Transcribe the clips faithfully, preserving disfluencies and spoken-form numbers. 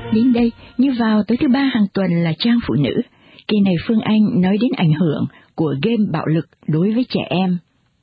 Đến đây, như vào tối thứ ba hàng tuần là trang phụ nữ. Kỳ này Phương Anh nói đến ảnh hưởng của game bạo lực đối với trẻ em.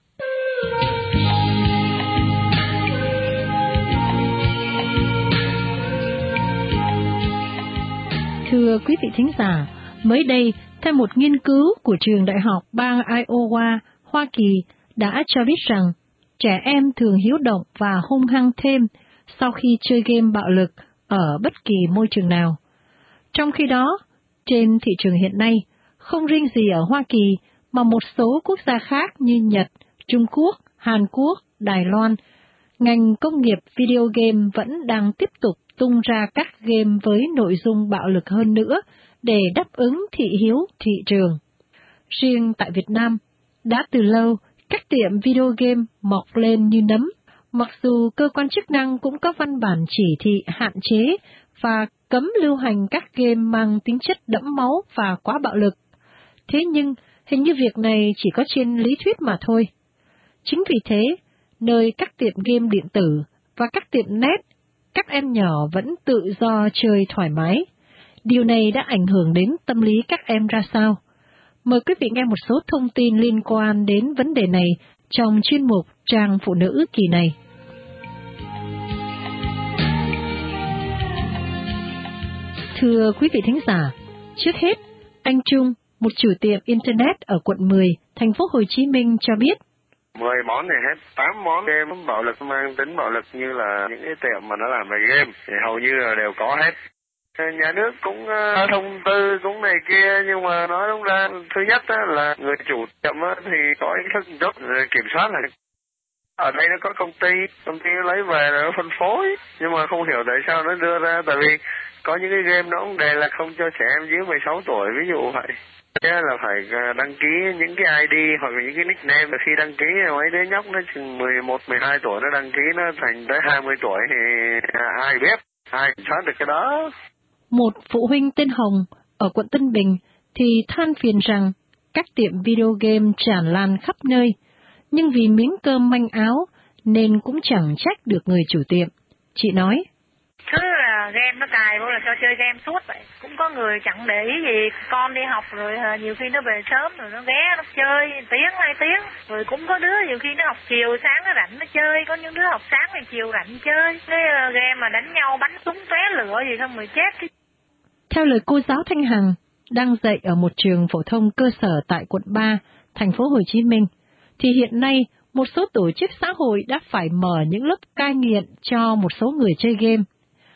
Thưa quý vị thính giả, mới đây, theo một nghiên cứu của trường đại học bang Iowa, Hoa Kỳ đã cho biết rằng trẻ em thường hiếu động và hung hăng thêm sau khi chơi game bạo lực ở bất kỳ môi trường nào. Trong khi đó, trên thị trường hiện nay, không riêng gì ở Hoa Kỳ mà một số quốc gia khác như Nhật, Trung Quốc, Hàn Quốc, Đài Loan, ngành công nghiệp video game vẫn đang tiếp tục tung ra các game với nội dung bạo lực hơn nữa để đáp ứng thị hiếu thị trường. Riêng tại Việt Nam, đã từ lâu các tiệm video game mọc lên như nấm, mặc dù cơ quan chức năng cũng có văn bản chỉ thị hạn chế và cấm lưu hành các game mang tính chất đẫm máu và quá bạo lực. Thế nhưng, hình như việc này chỉ có trên lý thuyết mà thôi. Chính vì thế, nơi các tiệm game điện tử và các tiệm net, các em nhỏ vẫn tự do chơi thoải mái. Điều này đã ảnh hưởng đến tâm lý các em ra sao? Mời quý vị nghe một số thông tin liên quan đến vấn đề này trong chuyên mục Trang Phụ Nữ kỳ này. Thưa quý vị thính giả, trước hết, anh Trung, một chủ tiệm Internet ở quận mười, thành phố Hồ Chí Minh cho biết. mười món này hết, tám món game bạo lực mang tính bạo lực như là những cái tiệm mà nó làm về game thì hầu như là đều có hết. Nhà nước cũng uh, thông tư cũng này kia, nhưng mà nói đúng ra thứ nhất á, là người chủ tiệm á, thì có ý thức rất kiểm soát này. Ở đây nó có công ty, công ty nó lấy về rồi nó phân phối, nhưng mà không hiểu tại sao nó đưa ra, tại vì có những cái game nó cũng đề là không cho trẻ em dưới mười sáu tuổi, ví dụ vậy. Thế là phải đăng ký những cái i đê hoặc là những cái nickname, và khi đăng ký mấy đứa nhóc nó chừng mười một, mười hai tuổi nó đăng ký nó thành tới hai mươi tuổi thì ai biết, ai kiểm soát được cái đó. Một phụ huynh tên Hồng ở quận Tân Bình thì than phiền rằng các tiệm video game tràn lan khắp nơi, nhưng vì miếng cơm manh áo nên cũng chẳng trách được người chủ tiệm. Chị nói, cứ là game nó cài vô là cho chơi game suốt vậy. Cũng có người chẳng để ý gì, con đi học rồi nhiều khi nó về sớm rồi nó ghé nó chơi tiếng hai tiếng. Rồi cũng có đứa nhiều khi nó học chiều sáng nó rảnh nó chơi, có những đứa học sáng thì chiều rảnh chơi. Cái game mà đánh nhau bắn súng tóe lửa gì không rồi chết. Theo lời cô giáo Thanh Hằng, đang dạy ở một trường phổ thông cơ sở tại quận ba, thành phố Hồ Chí Minh, thì hiện nay một số tổ chức xã hội đã phải mở những lớp cai nghiện cho một số người chơi game.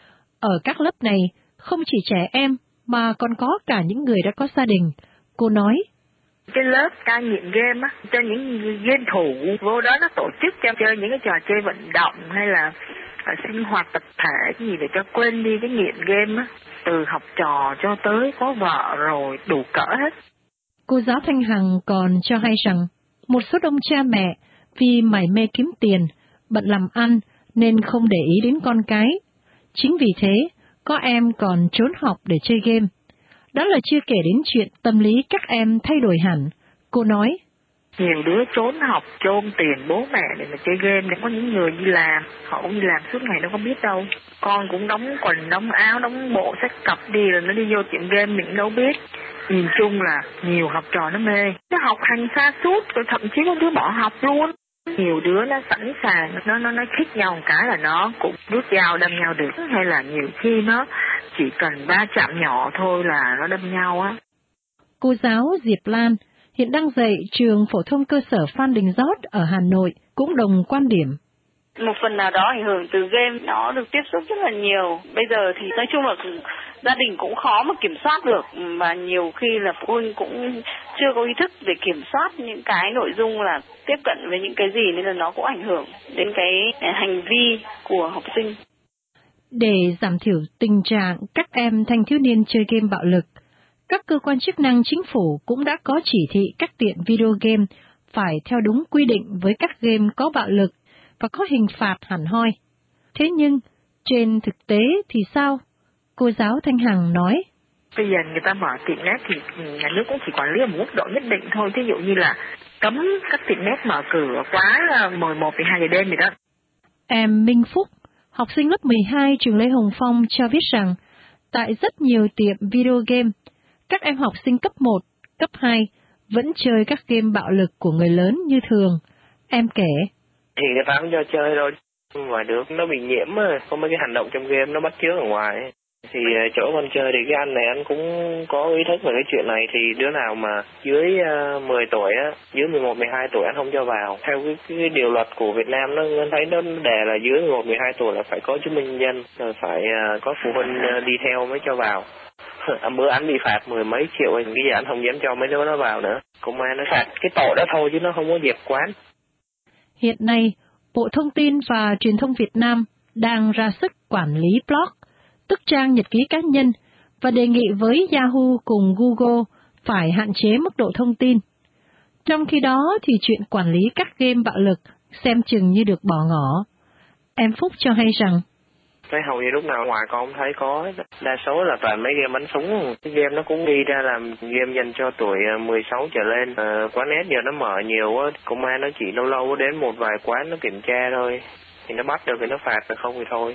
Ở các lớp này, không chỉ trẻ em mà còn có cả những người đã có gia đình. Cô nói, cái lớp cai nghiện game á, cho những game thủ vô đó nó tổ chức cho chơi những cái trò chơi vận động hay là à, sinh hoạt tập thể cái gì để cho quên đi cái nghiện game á, từ học trò cho tới có vợ rồi đủ cỡ hết. Cô giáo Thanh Hằng còn cho hay rằng một số đông cha mẹ vì mải mê kiếm tiền, bận làm ăn nên không để ý đến con cái. Chính vì thế, có em còn trốn học để chơi game. Đó là chưa kể đến chuyện tâm lý các em thay đổi hẳn. Cô nói, nhiều đứa trốn học, chôn tiền bố mẹ để mà chơi game, để có những người đi làm, họ cũng đi làm suốt ngày đâu có biết đâu. Con cũng đóng quần, đóng áo, đóng bộ, xách cặp đi rồi nó đi vô tiệm game mình đâu biết. Nhìn chung là nhiều học trò nó mê, nó học hành xa suốt, rồi thậm chí có đứa bỏ học luôn. Nhiều đứa nó sẵn sàng, nó nó nó khích nhau một cái là nó cũng rút dao đâm nhau được, hay là nhiều khi nó chỉ cần va chạm nhỏ thôi là nó đâm nhau á. Cô giáo Diệp Lan hiện đang dạy trường phổ thông cơ sở Phan Đình Giót ở Hà Nội cũng đồng quan điểm. Một phần nào đó ảnh hưởng từ game, nó được tiếp xúc rất là nhiều. Bây giờ thì nói chung là gia đình cũng khó mà kiểm soát được, mà nhiều khi là phụ huynh cũng chưa có ý thức để kiểm soát những cái nội dung là tiếp cận với những cái gì, nên là nó cũng ảnh hưởng đến cái hành vi của học sinh. Để giảm thiểu tình trạng các em thanh thiếu niên chơi game bạo lực, các cơ quan chức năng chính phủ cũng đã có chỉ thị các tiệm video game phải theo đúng quy định với các game có bạo lực và có hình phạt hẳn hoi. Thế nhưng, trên thực tế thì sao? Cô giáo Thanh Hằng nói, bây giờ người ta mở tiệm net thì nhà nước cũng chỉ quản lý ở một mức độ nhất định thôi. Ví dụ như là cấm các tiệm net mở cửa quá mười một, mười hai giờ đêm gì đó. Em Minh Phúc, học sinh lớp mười hai trường Lê Hồng Phong cho biết rằng, Tại rất nhiều tiệm video game, các em học sinh cấp một, cấp hai vẫn chơi các game bạo lực của người lớn như thường. Em kể. Thì người ta cũng cho chơi thôi, ngoài được nó bị nhiễm á, có mấy cái hành động trong game nó bắt chước ở ngoài. Thì chỗ con chơi thì cái anh này anh cũng có ý thức về cái chuyện này, thì đứa nào mà dưới uh, mười tuổi á, dưới mười một, mười hai tuổi anh không cho vào. Theo cái, cái điều luật của Việt Nam nó anh thấy nó đề là dưới mười một, mười hai tuổi là phải có chứng minh nhân dân, rồi phải uh, có phụ huynh uh, đi theo mới cho vào. Bữa anh bị phạt mười mấy triệu, bây giờ anh không dám cho mấy đứa nó vào nữa. Công an nó phạt cái tội đó thôi chứ nó không có dẹp quán. Hiện nay, Bộ Thông tin và Truyền thông Việt Nam đang ra sức quản lý blog, tức trang nhật ký cá nhân, và đề nghị với Yahoo cùng Google phải hạn chế mức độ thông tin. Trong khi đó thì chuyện quản lý các game bạo lực xem chừng như được bỏ ngỏ. Em Phúc cho hay rằng, cái hầu như lúc nào ngoài con không thấy có, đa số là toàn mấy game bắn súng. Cái game nó cũng đi ra làm game dành cho tuổi mười sáu trở lên. À, quán net giờ nó mở nhiều á, công an nó chỉ lâu lâu đến một vài quán nó kiểm tra thôi. Thì nó bắt được thì nó phạt, rồi không thì thôi.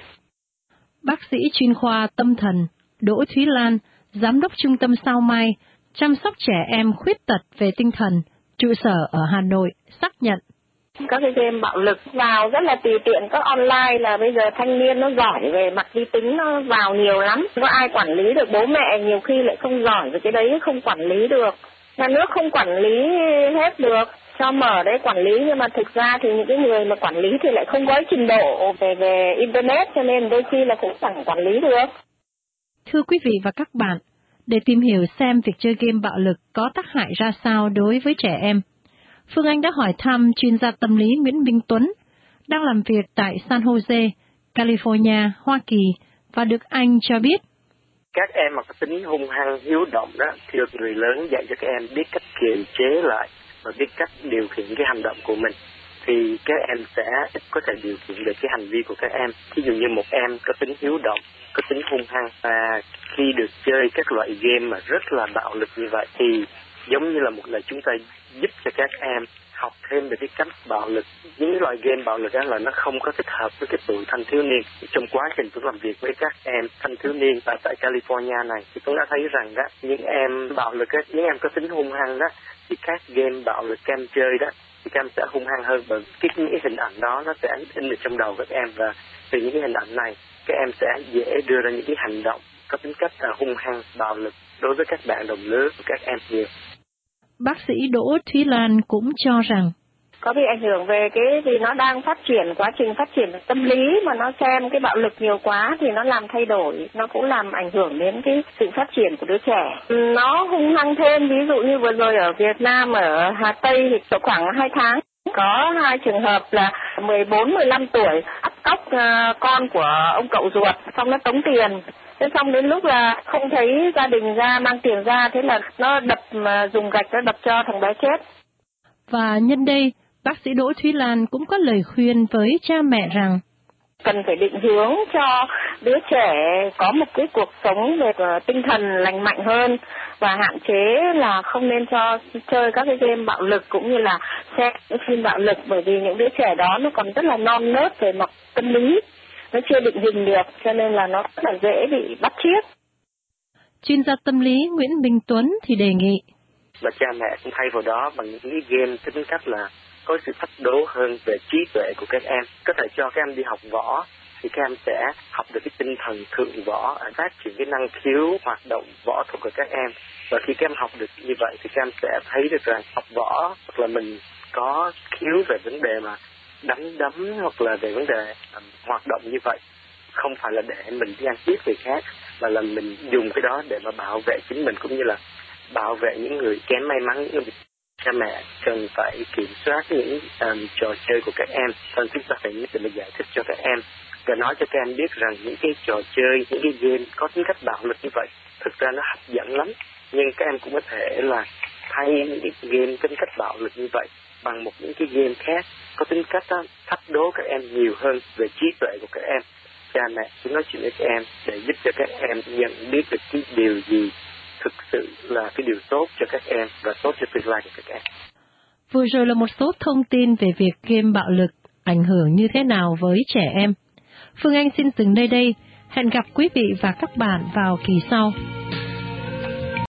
Bác sĩ chuyên khoa tâm thần Đỗ Thúy Lan, Giám đốc Trung tâm Sao Mai, chăm sóc trẻ em khuyết tật về tinh thần, trụ sở ở Hà Nội, xác nhận. Các cái game bạo lực vào rất là tùy tiện, các online là bây giờ thanh niên nó giỏi về mặt vi tính nó vào nhiều lắm. Có ai quản lý được, bố mẹ nhiều khi lại không giỏi về cái đấy, không quản lý được. Nhà nước không quản lý hết được, cho mở đấy quản lý, nhưng mà thực ra thì những cái người mà quản lý thì lại không có trình độ về về Internet, cho nên đôi khi là cũng chẳng quản lý được. Thưa quý vị và các bạn, để tìm hiểu xem việc chơi game bạo lực có tác hại ra sao đối với trẻ em, Phương Anh đã hỏi thăm chuyên gia tâm lý Nguyễn Minh Tuấn, đang làm việc tại San Jose, California, Hoa Kỳ, và được anh cho biết. Các em mà có tính hung hăng, hiếu động đó, thì được người lớn dạy cho các em biết cách kiềm chế lại và biết cách điều khiển cái hành động của mình, thì các em sẽ có thể điều khiển được cái hành vi của các em. Ví dụ như một em có tính hiếu động, có tính hung hăng, và khi được chơi các loại game mà rất là bạo lực như vậy, thì giống như là một lời chúng ta giúp cho các em học thêm về cái cách bạo lực. Những loại game bạo lực đó là nó không có thích hợp với cái tuổi thanh thiếu niên. Trong quá trình tôi làm việc với các em thanh thiếu niên tại tại California này, thì tôi đã thấy rằng đó, những em bạo lực, đó, những em có tính hung hăng đó, thì các game bạo lực các em chơi đó, thì các em sẽ hung hăng hơn, bởi cái những cái hình ảnh đó nó sẽ in ở trong đầu các em, và từ những cái hình ảnh này các em sẽ dễ đưa ra những cái hành động có tính cách là hung hăng, bạo lực đối với các bạn đồng lứa của các em nhiều. Bác sĩ Đỗ Thúy Lan cũng cho rằng có bị ảnh hưởng về cái vì nó đang phát triển, quá trình phát triển tâm lý mà nó xem cái bạo lực nhiều quá thì nó làm thay đổi, nó cũng làm ảnh hưởng đến cái sự phát triển của đứa trẻ. Nó hung hăng thêm, ví dụ như vừa rồi ở Việt Nam, ở Hà Tây thì có khoảng hai tháng có hai trường hợp là mười bốn, mười lăm tuổi bắt cóc uh, con của ông cậu ruột, xong nó tống tiền. Thế xong đến lúc là không thấy gia đình ra mang tiền ra, thế là nó đập, mà dùng gạch nó đập cho thằng bé chết. Và nhân đây, bác sĩ Đỗ Thúy Lan cũng có lời khuyên với cha mẹ rằng cần phải định hướng cho đứa trẻ có một cái cuộc sống về tinh thần lành mạnh hơn, và hạn chế là không nên cho chơi các cái game bạo lực cũng như là xem những phim bạo lực, bởi vì những đứa trẻ đó nó còn rất là non nớt về mặt tâm lý, nó chưa định hình được, cho nên là nó rất là dễ bị bắt chước. Chuyên gia tâm lý Nguyễn Minh Tuấn thì đề nghị và cha mẹ cũng thay vào đó bằng những cái game tính cách là có sự thách đố hơn về trí tuệ của các em. Có thể cho các em đi học võ thì các em sẽ học được cái tinh thần thượng võ, phát triển cái năng khiếu hoạt động võ thuật của các em. Và khi các em học được như vậy thì các em sẽ thấy được rằng học võ hoặc là mình có khiếu về vấn đề mà đánh đấm hoặc là về vấn đề um, hoạt động như vậy, không phải là để mình đi ăn hiếp người khác, mà là mình dùng cái đó để mà bảo vệ chính mình cũng như là bảo vệ những người kém may mắn. Những người cha mẹ cần phải kiểm soát những um, trò chơi của các em, nên chúng ta phải để mà giải thích cho các em và nói cho các em biết rằng những cái trò chơi, những cái game có tính cách bạo lực như vậy thực ra nó hấp dẫn lắm, nhưng các em cũng có thể là thay những cái game tính cách bạo lực như vậy bằng một những cái game khác có tính cách đó, thách đố các em nhiều hơn về trí tuệ của các em. Cha mẹ sẽ nói chuyện với các em để giúp cho các em nhận biết được cái điều gì thực sự là cái điều tốt cho các em và tốt cho tương lai của các em. Vừa rồi là một số thông tin về việc game bạo lực ảnh hưởng như thế nào với trẻ em. Phương Anh xin dừng nơi đây. Hẹn gặp quý vị và các bạn vào kỳ sau.